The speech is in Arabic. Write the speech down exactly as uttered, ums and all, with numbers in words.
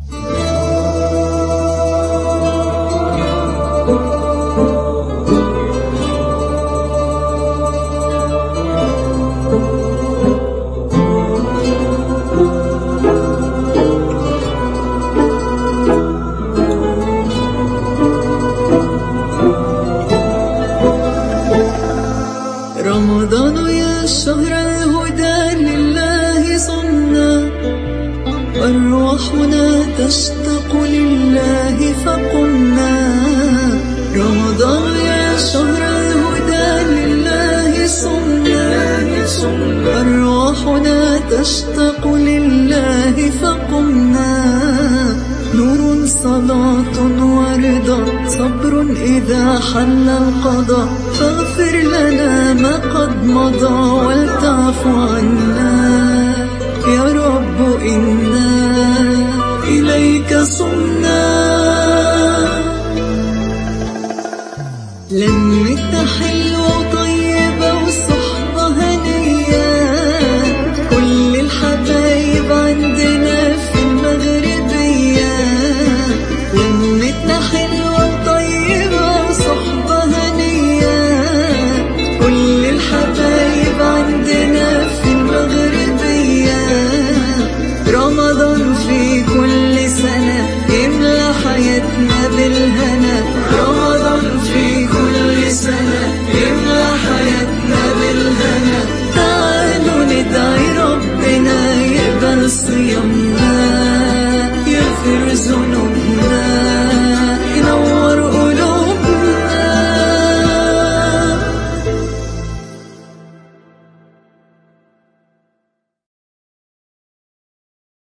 رمضان يا شهر الهدى لله صمنا، أرواحنا تشتاق لله فقمنا. رمضان يا شهر الهدى لله صمنا، أرواحنا تشتاق لله فقمنا. نور صلاة ورضا صبر إذا حل القضاء، فاغفر لنا ما قد مضى ولتعف عنا. يا رب إنا إليك صمنا. لمتنا حلوة طيبة وصحبة هنية، كل الحبايب عندنا في المغربية. لمتنا حلوة طيبة وصحبة هنية، كل الحبايب عندنا في المغربية. رمضان في كل سنة يملى حياتنا بالهنا، رمضان في كل سنة يملى حياتنا بالهنا. تعالوا ندعي ربنا يقبل صيامنا.